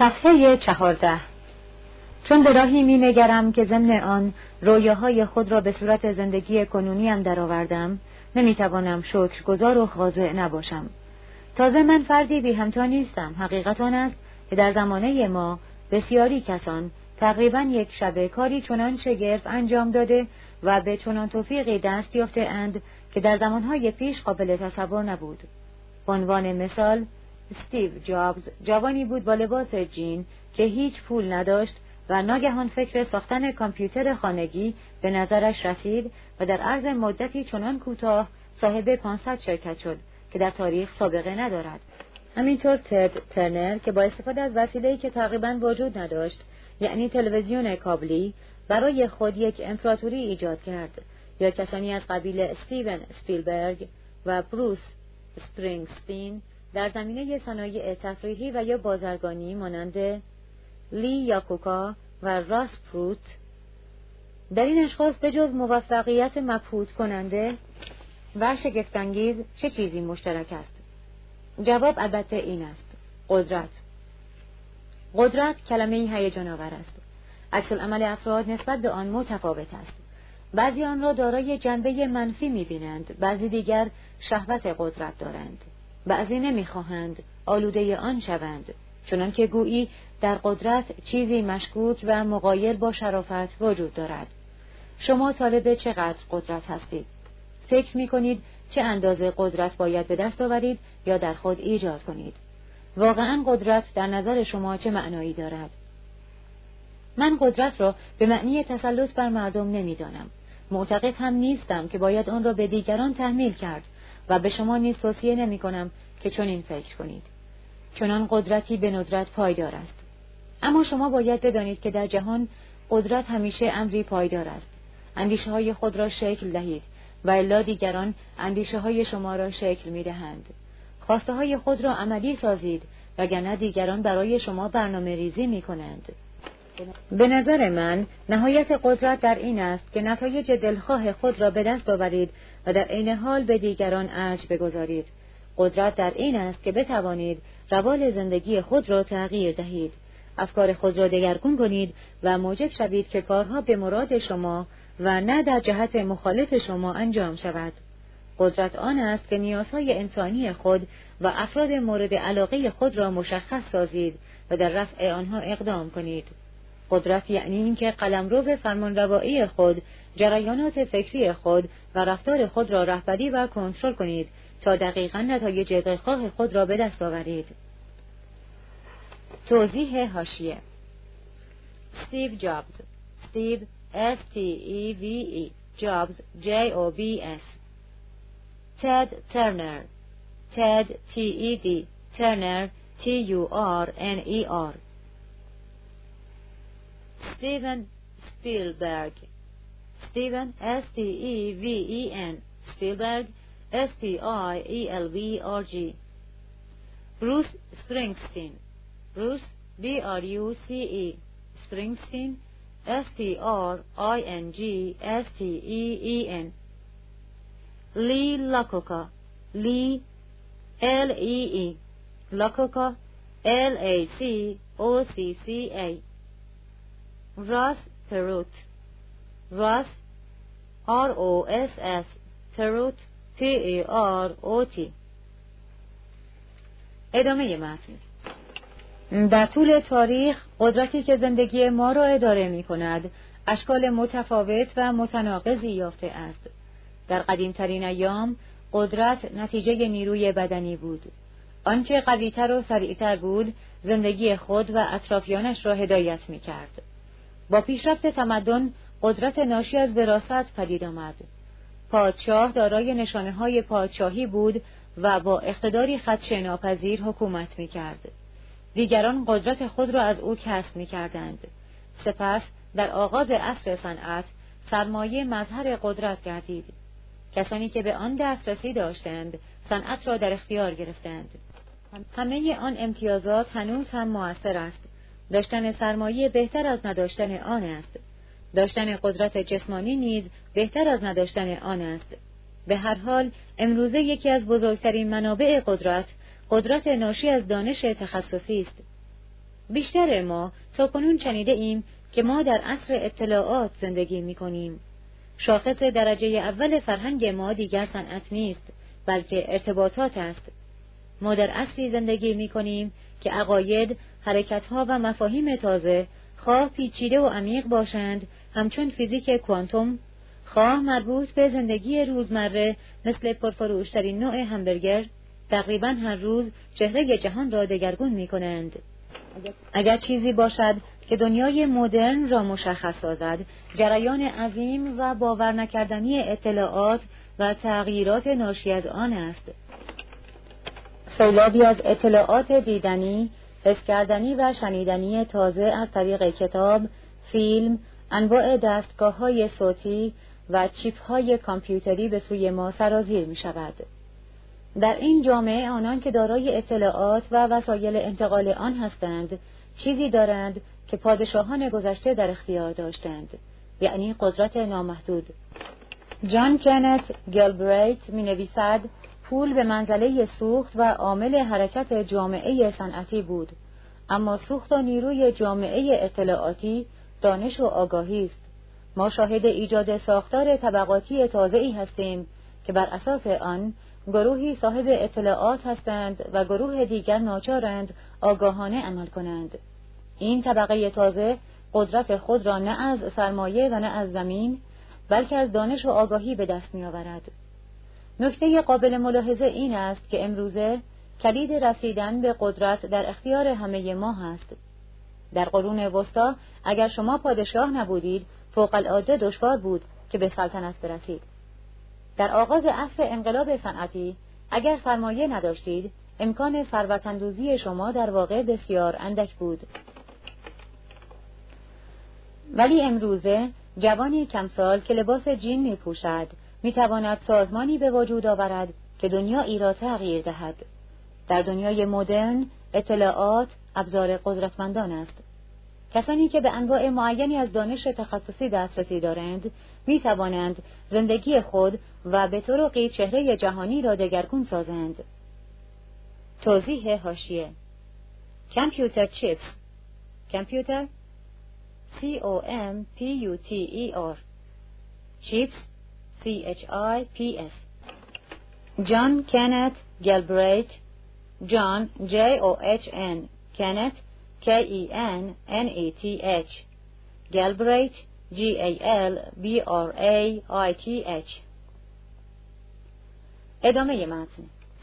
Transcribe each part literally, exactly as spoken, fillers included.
صفحه چهارده. چون به راهی می نگرم که ضمن آن رویاهای خود را به صورت زندگی کنونیم درآوردم، نمی توانم شکرگزار و خاضع نباشم. تازه من فردی بی همتا نیستم. حقیقت آن است که در زمانه ما بسیاری کسان تقریباً یک شبه کاری چنان شگرف انجام داده و به چنان توفیقی دست یافته اند که در زمانهای پیش قابل تصور نبود. به عنوان مثال، استیو جابز جوانی بود با لباس جین که هیچ پول نداشت و ناگهان فکر ساختن کامپیوتر خانگی به نظرش رسید و در عرض مدتی چنان کوتاه صاحب پانصد شرکت شد که در تاریخ سابقه ندارد. همینطور تد ترنر که با استفاده از وسیله‌ای که تقریباً وجود نداشت، یعنی تلویزیون کابلی، برای خود یک امپراتوری ایجاد کرد. یا کسانی از قبیل استیون اسپیلبرگ و بروس اسپرینگستین در زمینه صنایع تفریحی و یا بازرگانی مانند لی یاکوکا و راس پروت. در این اشخاص به جز موفقیت مبهوت کننده و شگفت‌انگیز چه چیزی مشترک است؟ جواب البته این است: قدرت. قدرت کلمه‌ای هیجان آور است. عکس العمل افراد نسبت به آن متفاوت است. بعضی آن را دارای جنبه منفی می‌بینند، بعضی دیگر شهوت قدرت دارند. بعضی نمی‌خواهند آلوده آن شوند، چنان که گویی در قدرت چیزی مشکوک و مغایر با شرافت وجود دارد. شما طالب چقدر قدرت هستید؟ فکر می‌کنید چه اندازه قدرت باید به دست آورید یا در خود ایجاد کنید؟ واقعاً قدرت در نظر شما چه معنایی دارد؟ من قدرت را به معنی تسلط بر مردم نمی‌دانم. معتقد هم نیستم که باید آن را به دیگران تحمیل کرد و به شما نیز توصیه نمی‌کنم که چنین فکر کنید. چنان قدرتی به ندرت پایدار است. اما شما باید بدانید که در جهان قدرت همیشه امری پایدار است. اندیشه‌های خود را شکل دهید و الا دیگران اندیشه‌های شما را شکل می‌دهند. خواسته‌های خود را عملی سازید وگرنه دیگران برای شما برنامه ریزی می‌کنند. به نظر من نهایت قدرت در این است که نتایج دلخواه خود را به دست آورید و در عین حال به دیگران ارج بگذارید. قدرت در این است که بتوانید روال زندگی خود را تغییر دهید، افکار خود را دگرگون کنید و موجب شوید که کارها به مراد شما و نه در جهت مخالف شما انجام شود. قدرت آن است که نیازهای انسانی خود و افراد مورد علاقه خود را مشخص سازید و در رفع آنها اقدام کنید. قدرت یعنی اینکه قلمرو فرمانروایی خود، جریانات فکری خود و رفتار خود را رهبری و کنترل کنید تا دقیقاً نتایج دلخواه خود را به دست آورید. توضیح حاشیه: استیو جابز، استیو اس تی ای وی ای، جابز جی او بی اس. تد ترنر، تد تی ای دی، ترنر تی یو آر ان ای آر. استیون سپیلبرگ، استیون اس تی ای وی ای ان، سپیلبرگ اس پی آی ای ال بی آر جی. بروس اسپرینگستین، بروس بی آر یو سی ای، اسپرینگستین اس پی آر آی ان جی اس تی ای ای ان. لی لاکوکا، لی ال ای ای، لاکوکا ال ای سی او سی سی ای. راس پروت، راس آر او اس اس، پروت تی ای آر او تی. ادامه متن. در طول تاریخ قدرتی که زندگی ما را اداره می کند اشکال متفاوت و متناقضی یافته است. در قدیمترین ایام قدرت نتیجه نیروی بدنی بود. آنچه قویتر و سریعتر بود زندگی خود و اطرافیانش را هدایت می کرد. با پیشرفت تمدن قدرت ناشی از وراثت پدید آمد. پادشاه دارای نشانه‌های پادشاهی بود و با اقتداری خدشه‌ناپذیر حکومت می‌کرد. دیگران قدرت خود را از او کسب می‌کردند. سپس در آغاز عصر صنعت سرمایه مظهر قدرت گردید. کسانی که به آن دسترسی داشتند صنعت را در اختیار گرفتند. همه آن امتیازات هنوز هم مؤثر است. داشتن سرمایه بهتر از نداشتن آن است. داشتن قدرت جسمانی نیز بهتر از نداشتن آن است. به هر حال امروزه یکی از بزرگترین منابع قدرت، قدرت ناشی از دانش تخصصی است. بیشتر ما تا کنون شنیده ایم که ما در عصر اطلاعات زندگی می کنیم. شاخص درجه اول فرهنگ ما دیگر صنعت نیست، بلکه ارتباطات است. ما در عصری زندگی می کنیم که عقاید، حرکتها و مفاهیم تازه، خواه پیچیده و عمیق باشند، همچون فیزیک کوانتوم، خواه مربوط به زندگی روزمره مثل پرفروشترین نوع همبرگر، تقریباً هر روز چهره جهان را دگرگون می کنند. اگر چیزی باشد که دنیای مدرن را مشخص سازد، جریان عظیم و باور نکردنی اطلاعات و تغییرات ناشی از آن است. سیلابی از اطلاعات دیدنی، حس کردنی و شنیدنی تازه از طریق کتاب، فیلم، انواع دستگاه‌های صوتی و چیپ‌های کامپیوتری به سوی ما سرازیر می‌شود. در این جامعه آنان که دارای اطلاعات و وسایل انتقال آن هستند، چیزی دارند که پادشاهان گذشته در اختیار داشتند، یعنی قدرت نامحدود. جان کنت گلبریت می‌نویسد پول به منزله سوخت و عامل حرکت جامعه صنعتی بود، اما سوخت و نیروی جامعه اطلاعاتی دانش و آگاهی است. ما شاهد ایجاد ساختار طبقاتی تازه‌ای هستیم که بر اساس آن گروهی صاحب اطلاعات هستند و گروه دیگر ناچارند آگاهانه عمل کنند. این طبقه تازه قدرت خود را نه از سرمایه و نه از زمین، بلکه از دانش و آگاهی به دست می آورد. نکته قابل ملاحظه این است که امروزه کلید رسیدن به قدرت در اختیار همه ما هست. در قرون وسطا اگر شما پادشاه نبودید، فوق العاده دشوار بود که به سلطنت برسید. در آغاز عصر انقلاب صنعتی اگر سرمایه نداشتید، امکان ثروت‌اندوزی شما در واقع بسیار اندک بود. ولی امروزه جوانی کمسال که لباس جین می پوشد می تواند سازمانی به وجود آورد که دنیایی را تغییر دهد. در دنیای مدرن اطلاعات ابزار قدرتمندان است. کسانی که به انواع معینی از دانش تخصصی دسترسی دارند می توانند زندگی خود و به طرقی چهره جهانی را دگرگون سازند. توضیح حاشیه: کامپیوتر چیپس، کامپیوتر C O M P U T E R، چیپس C H I P S. جان کنت گلبریت، جان J O H N، کنت K E N N E T H، گلبریت G A L B R A I T H. ادامه متن.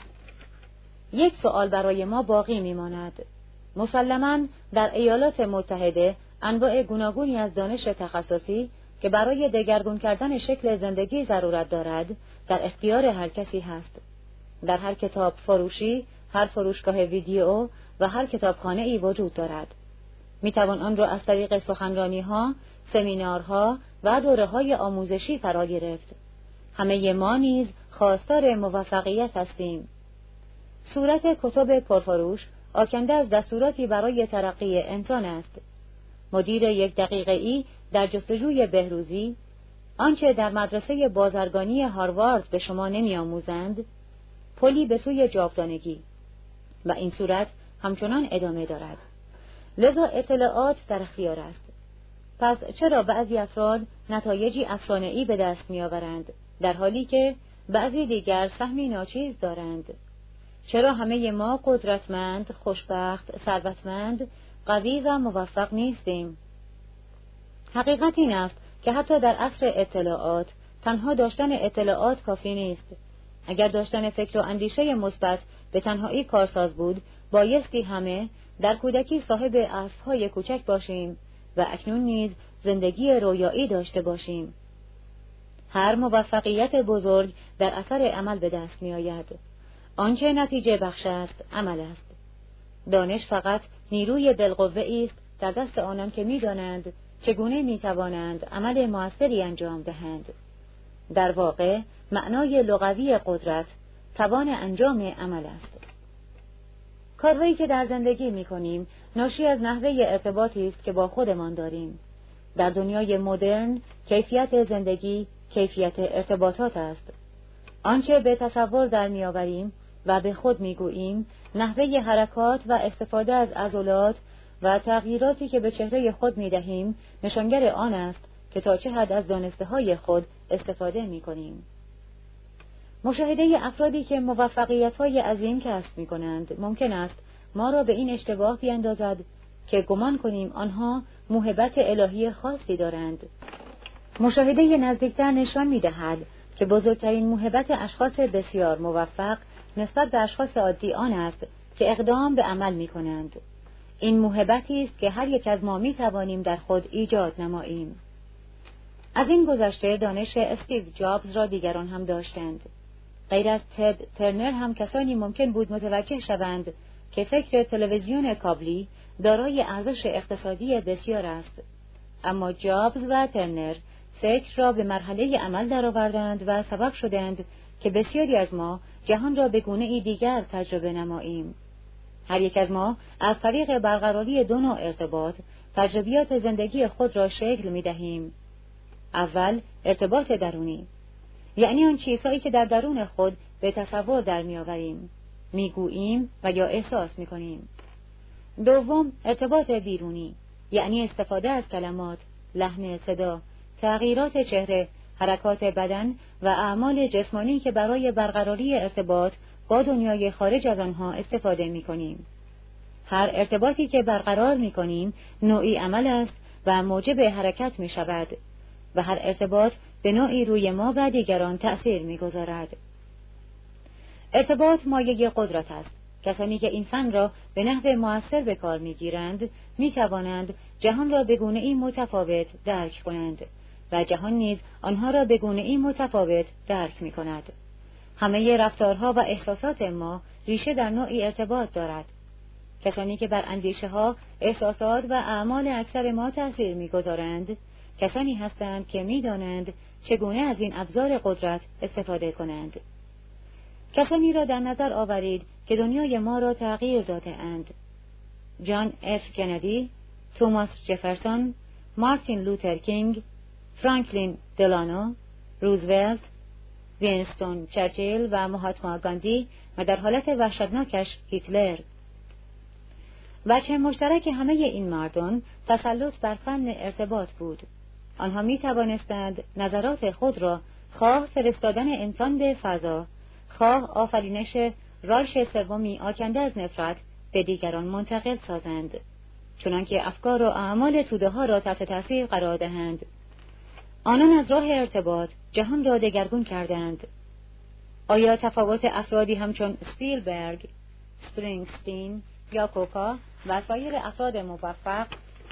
یک سوال برای ما باقی میماند. مسلماً در ایالات متحده انواع گوناگونی از دانش تخصصی که برای دگرگون کردن شکل زندگی ضرورت دارد در اختیار هر کسی هست. در هر کتاب فروشی، هر فروشگاه ویدیو و هر کتابخانه ای وجود دارد. می توان آن را از طریق سخنرانی ها، سمینارها و دوره های آموزشی فرا گرفت. همه ما نیز خواستار موفقیت هستیم. صورت کتب پرفروش آکنده از دستوراتی برای ترقی انسان است. مدیر یک دقیقه‌ای در جستجوی بهروزی، آنچه در مدرسه بازرگانی هاروارد به شما نمی آموزند، پلی به سوی جاودانگی، و این صورت همچنان ادامه دارد. لذا اطلاعات در اختیار است. پس چرا بعضی افراد نتایجی افسانه‌ای به دست می آورند، در حالی که بعضی دیگر سهمی ناچیز دارند؟ چرا همه ما قدرتمند، خوشبخت، ثروتمند، قوی و موفق نیستیم؟ حقیقت این است که حتی در عصر اطلاعات تنها داشتن اطلاعات کافی نیست. اگر داشتن فکر و اندیشه مثبت به تنهایی کارساز بود، بایستی همه در کودکی صاحب اسب‌های کوچک باشیم و اکنون نیز زندگی رویایی داشته باشیم. هر موفقیت بزرگ در اثر عمل به دست می آید. آنچه نتیجه بخش است عمل است. دانش فقط نیروی بالقوه است در دست آنان که می دانند چگونه می توانند عمل موثری انجام دهند. در واقع معنای لغوی قدرت توان انجام عمل است. کارهایی که در زندگی می کنیم ناشی از نحوه ارتباطی است که با خودمان داریم. در دنیای مدرن کیفیت زندگی کیفیت ارتباطات است. آنچه به تصور در می آوریم و به خود می گوییم نحوه حرکات و استفاده از عضلات و تغییراتی که به چهره خود می دهیم نشانگر آن است که تا چه حد از دانسته های خود استفاده می کنیم. مشاهده افرادی که موفقیت های عظیم کسب می کنند ممکن است ما را به این اشتباه بیندازد که گمان کنیم آنها موهبت الهی خاصی دارند. مشاهده نزدیکتر نشان می دهد که بزرگترین موهبت اشخاص بسیار موفق نسبت به اشخاص عادی آن است که اقدام به عمل می کنند. این موهبتی است که هر یک از ما می توانیم در خود ایجاد نماییم. از این گذشته دانش استیو جابز را دیگران هم داشتند. غیر از تد ترنر هم کسانی ممکن بود متوجه شوند که فکر تلویزیون کابلی دارای ارزش اقتصادی بسیار است. اما جابز و ترنر فکر را به مرحله عمل درآوردند و سبب شدند که بسیاری از ما جهان را به گونه‌ای دیگر تجربه نماییم. هر یک از ما از طریق برقراری دو نوع ارتباط تجربیات زندگی خود را شکل می دهیم. اول ارتباط درونی، یعنی آن چیزهایی که در درون خود به تصور در می آوریم، می گوییم و یا احساس می کنیم. دوم ارتباط بیرونی، یعنی استفاده از کلمات، لحن صدا، تغییرات چهره، حرکات بدن و اعمال جسمانی که برای برقراری ارتباط با دنیای خارج از آنها استفاده می کنیم. هر ارتباطی که برقرار می کنیم نوعی عمل است و موجب حرکت می شود و هر ارتباط به نوعی روی ما و دیگران تأثیر می گذارد. ارتباط مایه قدرت است. کسانی که این فن را به نحو مؤثر به کار می گیرند می توانند جهان را به گونه‌ای متفاوت درک کنند و جهان نیز آنها را به گونه‌ای متفاوت درک می کند. همه رفتارها و احساسات ما ریشه در نوعی ارتباط دارد. کسانی که بر اندیشه ها، احساسات و اعمال اکثر ما تأثیر می گذارند، کسانی هستند که می دانند چگونه از این ابزار قدرت استفاده کنند. کسانی را در نظر آورید که دنیای ما را تغییر داده اند. جان اف کندی، توماس جفرسون، مارتین لوتر کینگ، فرانکلین دلانو، روزولت، وینستون چرچیل و مهاتما گاندی و در حالت وحشتناکش هیتلر. وجه مشترک همه این مردان تسلط بر فن ارتباط بود. آنها می توانستند نظرات خود را خواه فرستادن انسان به فضا، خواه آفرینش رایش سومی آکنده از نفرت به دیگران منتقل سازند، چنانکه افکار و اعمال توده ها را تحت تاثیر قرار دهند. آنان از راه ارتباط جهان را دگرگون کردند. آیا تفاوت افرادی همچون اسپیلبرگ، اسپرینگستین یا کوکا و سایر افراد موفق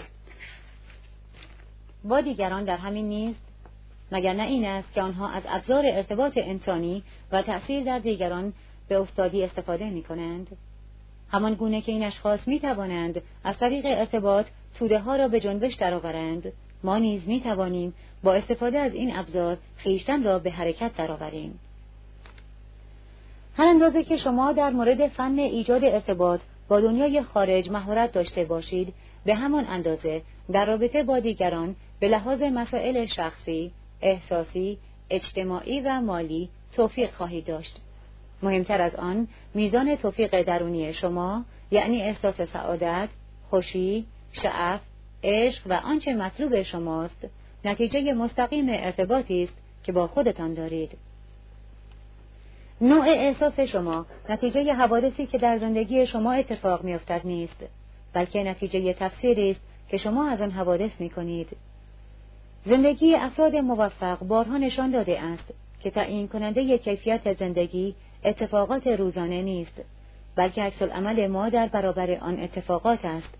با دیگران در همین نیست؟ مگر نه این است که آنها از ابزار ارتباط انسانی و تأثیر در دیگران به استادی استفاده می کنند؟ همان گونه که این اشخاص می توانند از طریق ارتباط توده ها را به جنبش درآورند، ما نیز می توانیم با استفاده از این ابزار خویشتن را به حرکت درآوریم. هر اندازه که شما در مورد فن ایجاد ارتباط با دنیای خارج مهارت داشته باشید، به همان اندازه در رابطه با دیگران به لحاظ مسائل شخصی، احساسی، اجتماعی و مالی توفیق خواهید داشت. مهمتر از آن، میزان توفیق درونی شما، یعنی احساس سعادت، خوشی، شعف، عشق و آنچه مطلوب شماست، نتیجه مستقیم ارتباطی است که با خودتان دارید. نوع احساس شما نتیجه حوادثی که در زندگی شما اتفاق می‌افتد نیست، بلکه نتیجه تفسیری است که شما از آن حوادث می‌کنید. زندگی افراد موفق بارها نشان داده است که تعیین کننده کیفیت زندگی اتفاقات روزانه نیست، بلکه عکس العمل ما در برابر آن اتفاقات است.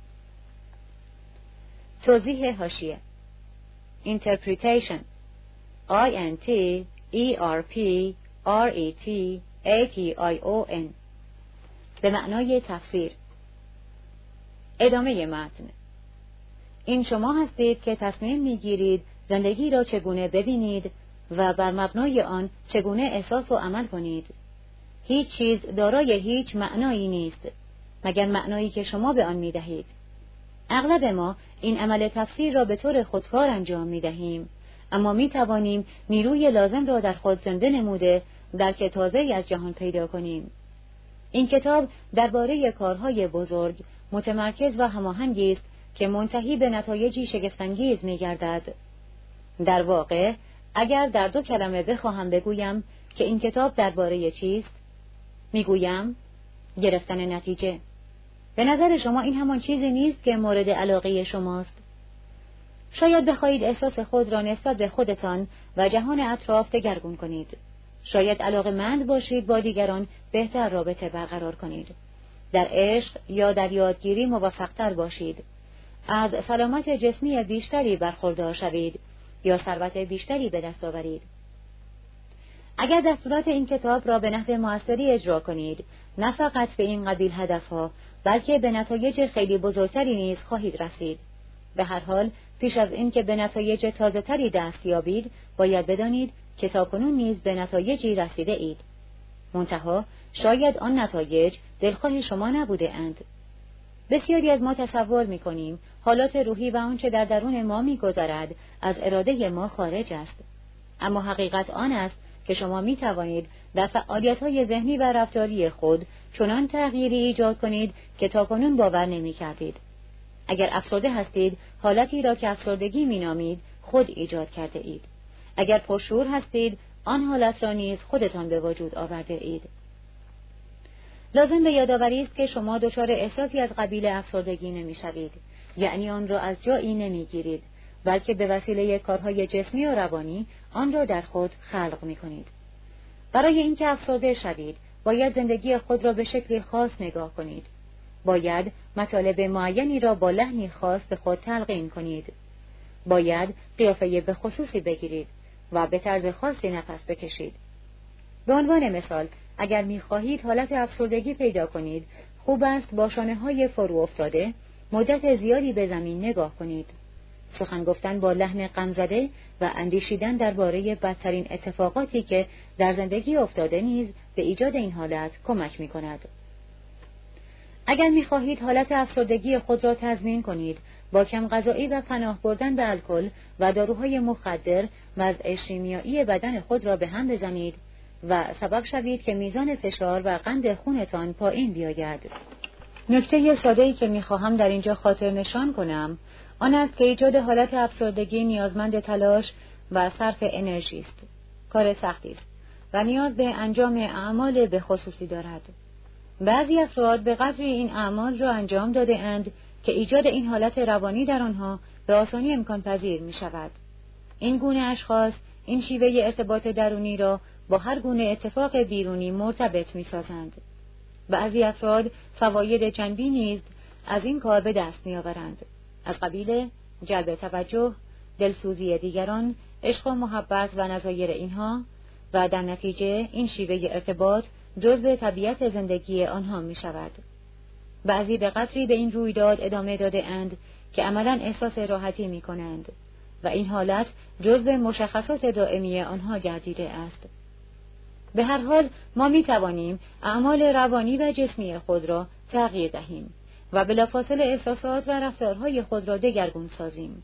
توضیح حاشیه: Interpretation I N T E R P R E T A T I O N به معنای تفسیر. ادامه متن: این شما هستید که تصمیم میگیرید زندگی را چگونه ببینید و بر مبنای آن چگونه احساس و عمل کنید. هیچ چیز دارای هیچ معنایی نیست مگر معنایی که شما به آن میدهید. اغلب ما این عمل تفسیر را به طور خودکار انجام میدهیم، اما میتوانیم نیروی لازم را در خود زنده نموده درک تازه‌ای از جهان پیدا کنیم. این کتاب درباره کارهای بزرگ، متمرکز و هماهنگی است که منتهی به نتایجی شگفت‌انگیز می‌گردد. در واقع اگر در دو کلمه بخواهم بگویم که این کتاب درباره چیست، میگویم گرفتن نتیجه. به نظر شما این همان چیزی نیست که مورد علاقه شماست؟ شاید بخواهید احساس خود را نسبت به خودتان و جهان اطراف دگرگون کنید. شاید علاقه‌مند باشید با دیگران بهتر رابطه برقرار کنید. در عشق یا در یادگیری موفق‌تر باشید. از سلامت جسمی بیشتری برخوردار شوید یا ثروت بیشتری به دست آورید. اگر دستورات این کتاب را به نحو موثری اجرا کنید، نه فقط به این قبیل هدفها، بلکه به نتایج خیلی بزرگتری نیز خواهید رسید. به هر حال، پیش از این که به نتایج تازه‌تری دست یابید، باید بدانید که تاکنون نیز به نتایجی رسیده اید. منتها، شاید آن نتایج دلخواه شما نبوده اند. بسیاری از ما تصور می‌کنیم حالات روحی و آنچه در درون ما می‌گذرد از اراده ما خارج است. اما حقیقت آن است که شما می‌توانید در فعالیت‌های ذهنی و رفتاری خود چنان تغییری ایجاد کنید که تاکنون باور نمی‌کردید. اگر افسرده هستید، حالتی را که افسردگی می‌نامید خود ایجاد کرده اید. اگر پرشور هستید، آن حالت را نیز خودتان به وجود آورده اید. لازم به یادآوری است که شما دچار احساسی از قبیل افسردگی نمی‌شوید، یعنی آن را از جایی نمی‌گیرید، بلکه به وسیله کارهای جسمی و روانی آن را در خود خلق می‌کنید. برای اینکه افسرده شوید، باید زندگی خود را به شکلی خاص نگاه کنید. باید مطالب معینی را با لحنی خاص به خود تلقین کنید. باید قیافه به خصوصی بگیرید و به طرز خاصی نفس بکشید. به عنوان مثال، اگر می‌خواهید حالت افسردگی پیدا کنید، خوب است با شانه‌های فرو افتاده مدت زیادی به زمین نگاه کنید. سخن گفتن با لحن غمزده و اندیشیدن درباره بدترین اتفاقاتی که در زندگی افتاده نیز به ایجاد این حالت کمک می‌کند. اگر می‌خواهید حالت افسردگی خود را تضمین کنید، با کم غذایی و پناه بردن به الکل و داروهای مخدر وضع شیمیایی بدن خود را به هم بزنید و سبب شوید که میزان فشار و قند خونتان پایین بیاید. نکته ساده‌ای که می‌خواهم در اینجا خاطر نشان کنم، آن است که ایجاد حالت افسردگی نیازمند تلاش و صرف انرژی است. کار سختی است و نیاز به انجام اعمال به خصوصی دارد. بعضی افراد به قدری این اعمال را انجام داده اند که ایجاد این حالت روانی در آنها به آسانی امکان پذیر می شود. این گونه اشخاص این شیوه ارتباط درونی را با هر گونه اتفاق بیرونی مرتبط می سازند. بعضی افراد فواید جنبی نیز از این کار به دست می آورند، از قبیل جلب توجه، دلسوزی دیگران، عشق و محبت و نظایر اینها، و در نتیجه این شیوه ارتباط جزء طبیعت زندگی آنها می شود. بعضی به قدری به این رویداد ادامه داده اند که عملاً احساس راحتی می کنند و این حالت جزء مشخصات دائمی آنها گردیده است. به هر حال ما می توانیم اعمال روانی و جسمی خود را تغییر دهیم و بلافاصله احساسات و رفتارهای خود را دگرگون سازیم.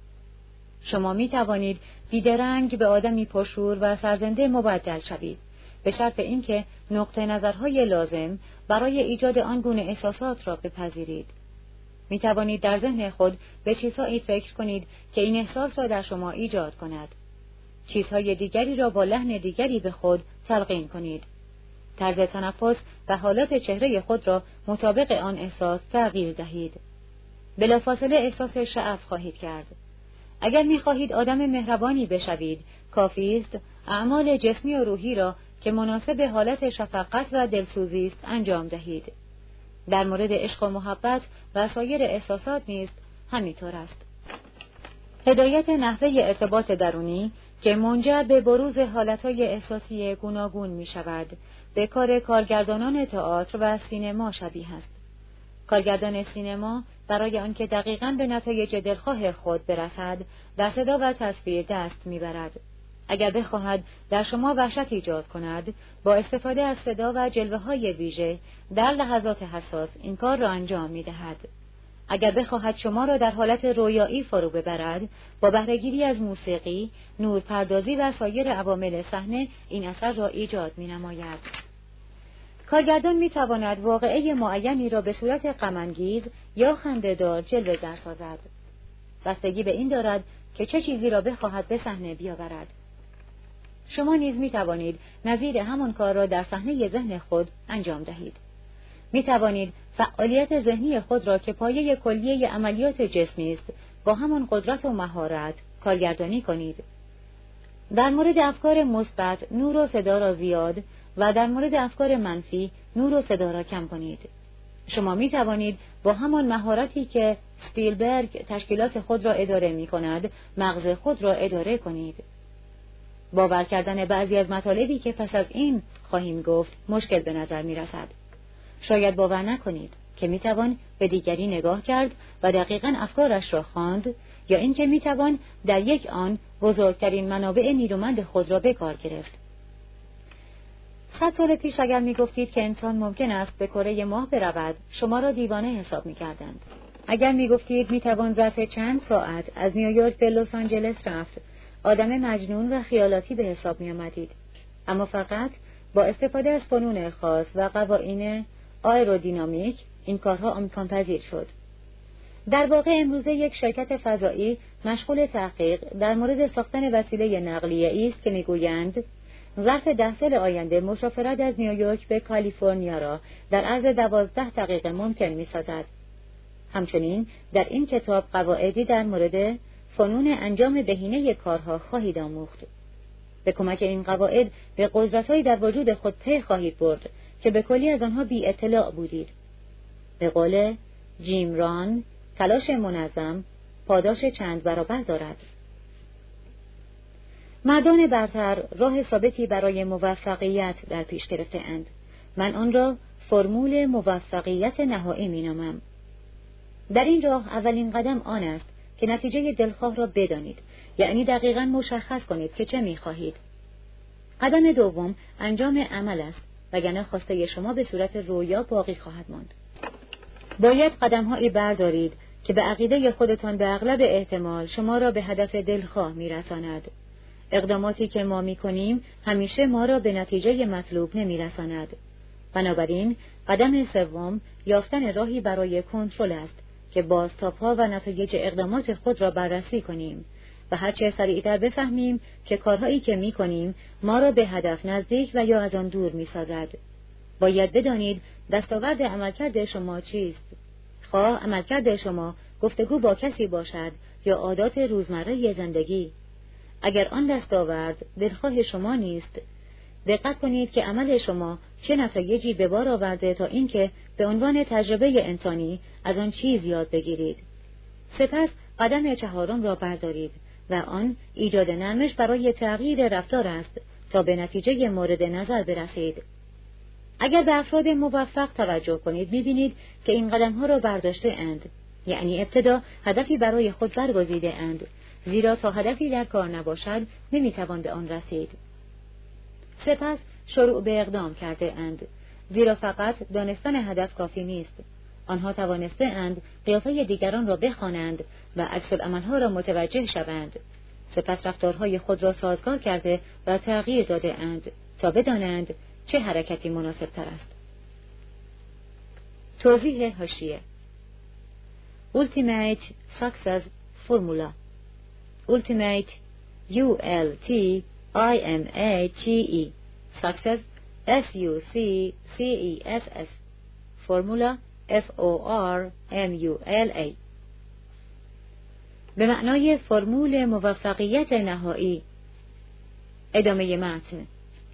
شما می توانید بیدرنگ به آدمی پرشور و سرزنده مبدل شوید، به شرط اینکه نقطه نظرهای لازم برای ایجاد آن گونه احساسات را بپذیرید. می توانید در ذهن خود به چیزهایی فکر کنید که این احساس را در شما ایجاد کند. چیزهای دیگری را با لحن دیگری به خود تلقین کنید. طرز تنفس و حالات چهره خود را مطابق آن احساس تغییر دهید. بلافاصله احساس شعف خواهید کرد. اگر می خواهید آدم مهربانی بشوید، کافی است اعمال جسمی و روحی را که مناسب حالت شفقت و دلسوزی است انجام دهید. در مورد عشق و محبت و سایر احساسات نیز همینطور است. هدایت نحوه ارتباط درونی که منجر به بروز حالتهای احساسی گوناگون می شود، به کار کارگردانان تئاتر و سینما شبیه است. کارگردان سینما برای آنکه دقیقاً به نتایج دلخواه خود برسد، در صدا و تصویر دست می‌برد. اگر بخواهد در شما وحشت ایجاد کند، با استفاده از صدا و جلوه‌های ویژه در لحظات حساس این کار را انجام می‌دهد. اگر بخواهد شما را در حالت رویایی فرو ببرد، با بهره‌گیری از موسیقی، نورپردازی و سایر عوامل صحنه این اثر را ایجاد می‌نماید. کارگردان میتواند واقعه معینی را به صورت غم‌انگیز یا خنده‌دار جلوه‌گر سازد. بستگی به این دارد که چه چیزی را بخواهد به صحنه بیاورد. شما نیز میتوانید نظیر همان کار را در صحنه ذهن خود انجام دهید. میتوانید فعالیت ذهنی خود را که پایه کلیه عملیات جسمی است با همان قدرت و مهارت کارگردانی کنید. در مورد افکار مثبت نور و صدا را زیاد و در مورد افکار منفی نور و صدا را کم کنید. شما می توانید با همان مهارتی که اسپیلبرگ تشکیلات خود را اداره می کند مغز خود را اداره کنید. باور کردن بعضی از مطالبی که پس از این خواهیم گفت مشکل به نظر می رسد. شاید باور نکنید که می توان به دیگری نگاه کرد و دقیقاً افکارش را خواند، یا اینکه می توان در یک آن بزرگترین منابع نیرومند خود را به کار گرفت. صد سال پیش اگر می گفتید که انسان ممکن است به کره ماه برود، شما را دیوانه حساب می کردند. اگر می گفتید می توان ظرف چند ساعت از نیویورک به لس آنجلس رفت، آدم مجنون و خیالاتی به حساب می آمدید. اما فقط با استفاده از فنون خاص و قوانین آیرودینامیک این کارها امکان پذیر شد. در واقع امروزه یک شرکت فضایی مشغول تحقیق در مورد ساختن وسیله نقلیه‌ای است که میگویند ظرف ده سال آینده مسافرت از نیویورک به کالیفرنیا را در عرض دوازده دقیقه ممکن می‌سازد. همچنین در این کتاب قواعدی در مورد فنون انجام بهینه کارها خواهید آموخت. به کمک این قواعد به قدرت‌هایی در وجود خود پی خواهید برد که به کلی از آنها بی اطلاع بودید. به قول جیم ران، تلاش منظم پاداش چند برابر دارد. مردان برتر راه ثابتی برای موفقیت در پیش گرفته اند. من آن را فرمول موفقیت نهایی می نامم. در این راه اولین قدم آن است که نتیجه دلخواه را بدانید، یعنی دقیقاً مشخص کنید که چه می خواهید. قدم دوم انجام عمل است، وگرنه خواسته شما به صورت رویا باقی خواهد ماند. باید قدم‌هایی بردارید که به عقیده خودتان به اغلب احتمال شما را به هدف دلخواه می‌رساند. اقداماتی که ما می‌کنیم همیشه ما را به نتیجه مطلوب نمی‌رساند. بنابراین قدم سوم یافتن راهی برای کنترل است که بازتاب‌ها و نتایج اقدامات خود را بررسی کنیم و هرچه سریعتر بفهمیم که کارهایی که می‌کنیم ما را به هدف نزدیک و یا از آن دور می‌سازد. باید بدانید دستاورد عملکرد شما چیست. خواه عملکرد شما گفتگو با کسی باشد یا عادات روزمره زندگی. اگر آن دستاورد دلخواه شما نیست، دقت کنید که عمل شما چه نتایجی به بار آورده تا اینکه به عنوان تجربه انسانی از آن چیز یاد بگیرید. سپس قدم چهارم را بردارید و آن ایجاد نرمش برای تغییر رفتار است تا به نتیجه مورد نظر برسید. اگر به افراد موفق توجه کنید می‌بینید که این قدم‌ها را برداشته اند، یعنی ابتدا هدفی برای خود برگزیده اند، زیرا تا هدفی در کار نباشد نمی‌توان به آن رسید. سپس شروع به اقدام کرده اند، زیرا فقط دانستن هدف کافی نیست. آنها توانسته اند قیافه دیگران را بخوانند و عکس‌العمل‌ها را متوجه شوند. سپس رفتارهای خود را سازگار کرده و تغییر داده اند تا بدانند چه حرکتی مناسب تر است. توضیح حاشیه: Ultimate Success Formula Ultimate U L T I M A T E Success S U C C E S S Formula F O R M U L A به معنای فرمول موفقیت نهایی. ادامه متن.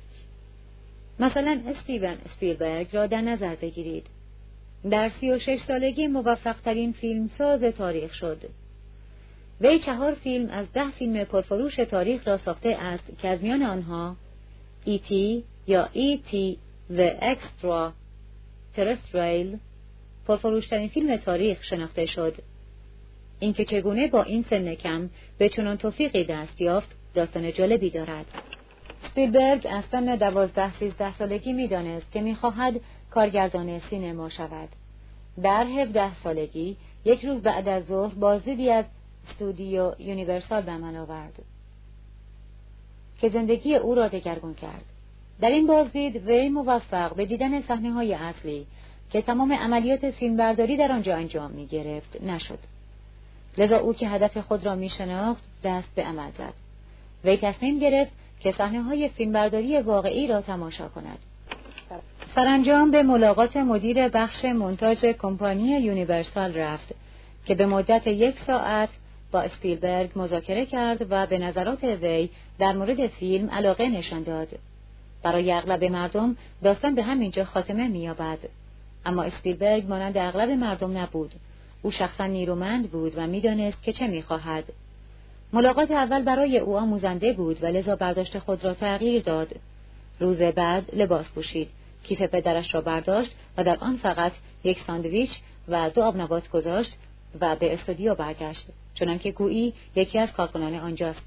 مثلا استیون اسپیلبرگ را در نظر بگیرید. در سی و شش سالگی موفق‌ترین فیلمساز تاریخ شد. وی چهار فیلم از ده فیلم پرفروش تاریخ را ساخته است که از میان آنها ای تی یا ای تی The Extra Terrestrial پرفروشترین فیلم تاریخ شناخته شد. اینکه چگونه با این سن کم به چنان توفیقی دست یافت داستان جالبی دارد. اسپیلبرگ از سن دوازده سیزده سالگی می‌دانست که می‌خواهد کارگردان سینما شود. در هفده سالگی یک روز بعد از ظهر بازدیدی از استودیو یونیورسال به من آورد که زندگی او را دگرگون کرد. در این بازدید وی موفق به دیدن صحنه‌های اصلی که تمام عملیات فیلمبرداری در آنجا انجام می‌گرفت نشد. لذا او که هدف خود را می‌شناخت دست به عمل زد. وی تصمیم گرفت که صحنه‌های فیلمبرداری واقعی را تماشا کند. سرانجام به ملاقات مدیر بخش مونتاژ کمپانی یونیورسال رفت که به مدت یک ساعت با اسپیلبرگ مذاکره کرد و به نظرات وی در مورد فیلم علاقه نشان داد. برای اغلب مردم داستان به همینجا خاتمه می‌یابد، اما اسپیلبرگ مانند اغلب مردم نبود. او شخصا نیرومند بود و می‌دانست که چه می‌خواهد. ملاقات اول برای او آموزنده بود و لذا برداشت خود را تغییر داد. روز بعد لباس پوشید، کیف پدرش را برداشت و در آن فقط یک ساندویچ و دو آبنبات گذاشت و به استودیو برگشت، چنانکه گویی یکی از کارکنان آنجاست.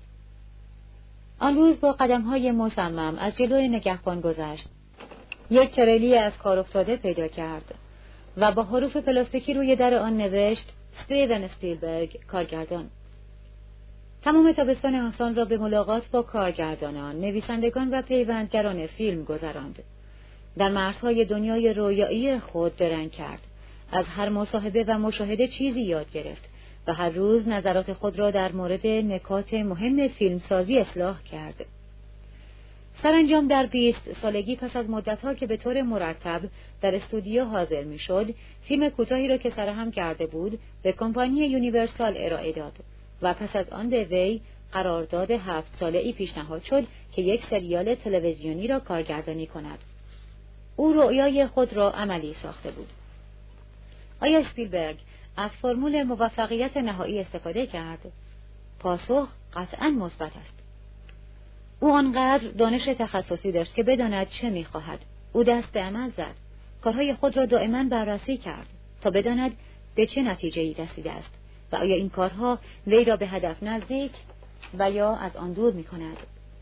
آن روز با قدم‌های مصمم از جلوی نگهبان گذشت. یک تریلی از کار افتاده پیدا کرد و با حروف پلاستیکی روی در آن نوشت استیون اسپیلبرگ، کارگردان. تمام تابستان آسان را به ملاقات با کارگردانان، نویسندگان و پیوندگران فیلم گذراند. در مرزهای دنیای رویایی خود درنگ کرد. از هر مصاحبه و مشاهده چیزی یاد گرفت و هر روز نظرات خود را در مورد نکات مهم فیلمسازی اصلاح کرد. سرانجام در بیست سالگی پس از مدتها که به طور مرتب در استودیو حاضر میشد، فیلم کوتاهی را که سرهم کرده بود به کمپانی یونیورسال ارائه داد و پس از آن به وی قرارداد هفت ساله‌ای پیشنهاد شد که یک سریال تلویزیونی را کارگردانی کند. او رؤیای خود را عملی ساخته بود. آیا اسپیلبرگ از فرمول موفقیت نهایی استفاده کرد؟ پاسخ قطعاً مثبت است. او آنقدر دانش تخصصی داشت که بداند چه می‌خواهد. او دست به عمل زد. کارهای خود را دائما بررسی کرد تا بداند به چه نتیجه‌ای رسیده است و آیا این کارها وی را به هدف نزدیک و یا از آن دور می‌کند.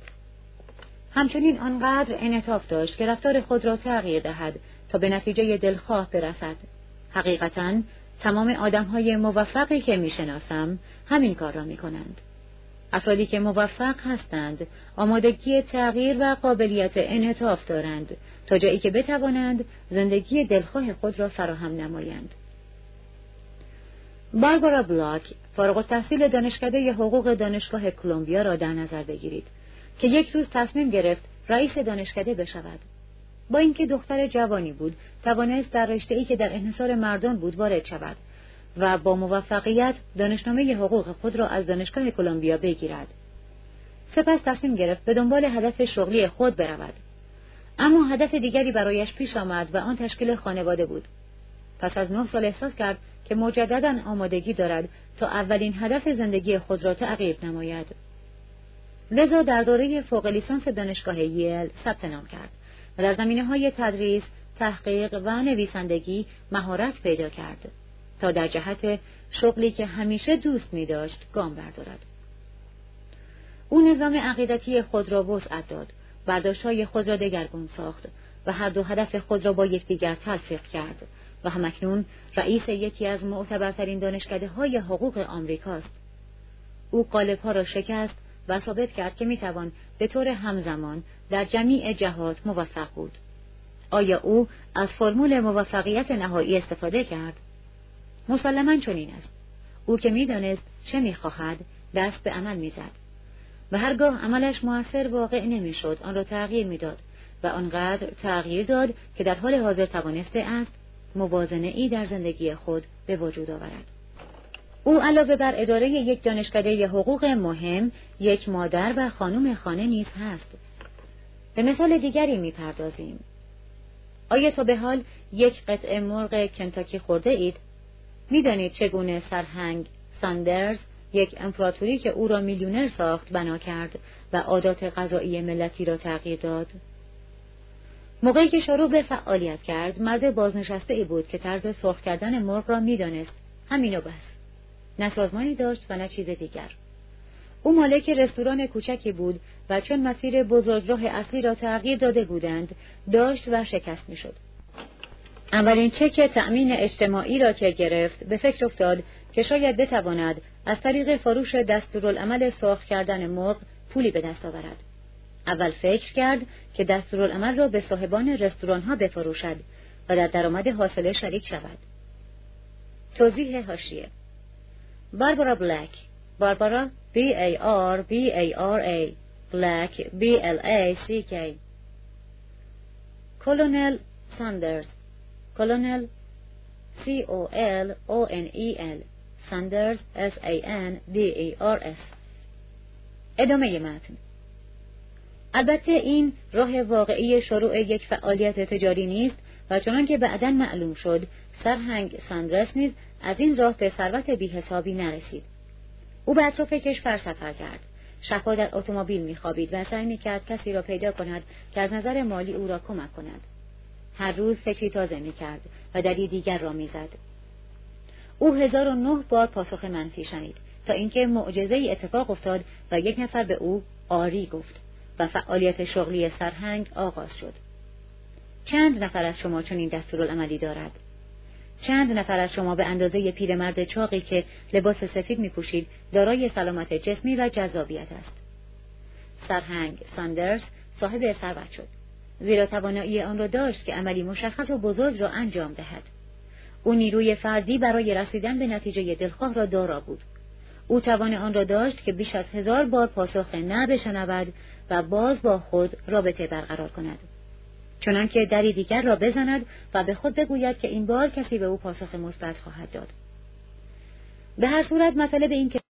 همچنین آنقدر انعطاف داشت که رفتار خود را تغییر دهد تا به نتیجه دلخواه برسد. حقیقتاً تمام آدم‌های موفقی که می‌شناسم همین کار را می‌کنند. افرادی که موفق هستند آمادگی تغییر و قابلیت انعطاف دارند تا جایی که بتوانند زندگی دلخواه خود را فراهم نمایند. باربارا بلاک، فارغ التحصیل دانشکده حقوق دانشگاه کلمبیا را در نظر بگیرید که یک روز تصمیم گرفت رئیس دانشکده بشود. با اینکه دختر جوانی بود، توانست در رشته‌ای که در انحصار مردان بود وارد شود و با موفقیت دانشنامه حقوق خود را از دانشگاه کلمبیا بگیرد. سپس تصمیم گرفت به دنبال هدف شغلی خود برود. اما هدف دیگری برایش پیش آمد و آن تشکیل خانواده بود. پس از نه سال احساس کرد که مجدداً آمادگی دارد تا اولین هدف زندگی خود را تعقیب نماید. لذا در دوره فوق لیسانس دانشگاه ییل ثبت نام کرد و در زمینه‌های تدریس، تحقیق و نویسندگی مهارت پیدا کرد تا در جهت شغلی که همیشه دوست می داشت گام بردارد. او نظام عقیدتی خود را وسعت داد، برداشت‌های خود را دگرگون ساخت و هر دو هدف خود را با یکدیگر تلفیق کرد و همکنون رئیس یکی از معتبرترین دانشکده‌های حقوق آمریکاست. او قالب‌ها را شکست و ثابت کرد که می‌توان به طور همزمان در جمیع جهات موفق بود. آیا او از فرمول موفقیت نهایی استفاده کرد؟ مسلماً چنین است. او که می‌دانست چه می‌خواهد، دست به عمل می‌زد و هرگاه عملش مؤثر واقع نمی‌شد، آن را تغییر می‌داد و آنقدر تغییر داد که در حال حاضر توانسته است موازنه‌ای در زندگی خود به وجود آورد. او علاوه بر اداره یک دانشکده حقوق مهم، یک مادر و خانم خانه نیز هست. به مثال دیگری می‌پردازیم. آیا تا به حال یک قطعه مرغ کنتاکی خورده اید؟ می‌دانید چگونه سرهنگ ساندرز یک امپراتوری که او را میلیونر ساخت بنا کرد و عادات غذایی ملتی را تغییر داد؟ موقعی که شروع به فعالیت کرد، مرد بازنشسته‌ای بود که طرز سرخ کردن مرغ را می‌دانست. همین و بس. نه سازمانی داشت و نه چیز دیگر. او مالک رستوران کوچکی بود و چون مسیر بزرگراه اصلی را تغییر داده بودند، داشت و شکست می‌شد. اولین چک تأمین اجتماعی را که گرفت، به فکر افتاد که شاید بتواند از طریق فروش دستورالعمل سرخ کردن مرغ پولی به دست آورد. اول فکر کرد که دستورالعمل را به صاحبان رستوران‌ها بفروشد و در درآمد حاصله شریک شود. توضیح حاشیه: باربارا بلک، باربارا B A R B A R A، بلک B L A C K، کلونل ساندرز، کلونل C O L O N E L، ساندرز S A N D E R S. ادامه متن. البته این راه واقعی شروع یک فعالیت تجاری نیست و چنان که بعداً معلوم شد سرهنگ ساندرس نیز از این راه به ثروت بی‌حسابی نرسید. او به اطراف کشور سفر کرد. شب‌ها در اتومبیل می‌خوابید و سعی می‌کرد کسی را پیدا کند که از نظر مالی او را کمک کند. هر روز فکری تازه می‌کرد و دری دیگر را می‌زد. او هزار و نه بار پاسخ منفی شنید تا اینکه معجزه‌ای اتفاق افتاد و یک نفر به او آری گفت و فعالیت شغلی سرهنگ آغاز شد. چند نفر از شما چنین دستورالعملی دارد؟ چند نفر از شما به اندازه پیرمرد چاقی که لباس سفید می‌پوشید دارای سلامت جسمی و جذابیت است؟ سرهنگ ساندرز صاحب ثروت شد، زیرا توانایی آن را داشت که عملی مشخص و بزرگ را انجام دهد. او نیروی فردی برای رسیدن به نتیجه دلخواه را دارا بود. او توان آن را داشت که بیش از هزار بار پاسخ نه بشنود و باز با خود رابطه برقرار کند، چنانکه دری دیگر را بزند و به خود بگوید که این بار کسی به او پاسخ مثبت خواهد داد. به هر صورت مطلب این که